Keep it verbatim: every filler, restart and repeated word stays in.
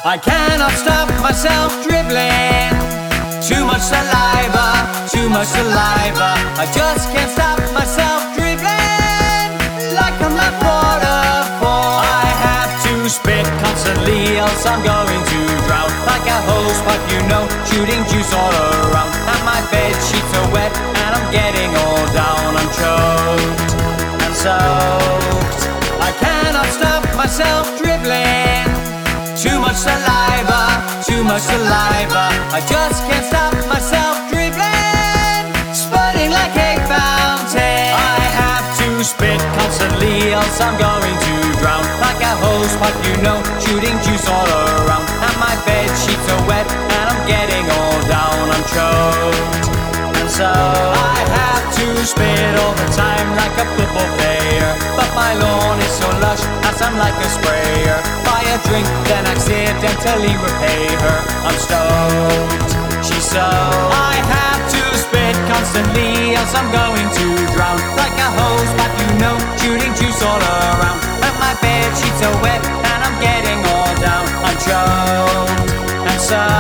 I cannot stop myself dribbling. Too much saliva, too much saliva. I just can't stop myself dribbling. Like I'm a waterfall, I have to spit constantly, else I'm going to drown. Like a hose pipe, you know, shooting juice all around. And my bed sheets are wet, and I'm getting all down. I'm choked and soaked. I cannot stop myself dribbling. Too much saliva, too much saliva. I just can't stop myself dribbling. Spurting like a fountain, I have to spit constantly, else I'm going to drown. Like a hose pipe, you know, shooting juice all around. And my bed sheets are wet, and I'm getting all down. I'm choked, and so I have to spit all the time like a football player. But my lawn is so lush, as I'm like a sprayer. Buy a drink, then accidentally repay her. I'm stoked, she's so I have to spit constantly, else I'm going to drown. Like a hose pipe, you know, shooting juice all around. And my bed sheets are wet, and I'm getting all down. I'm choked, and so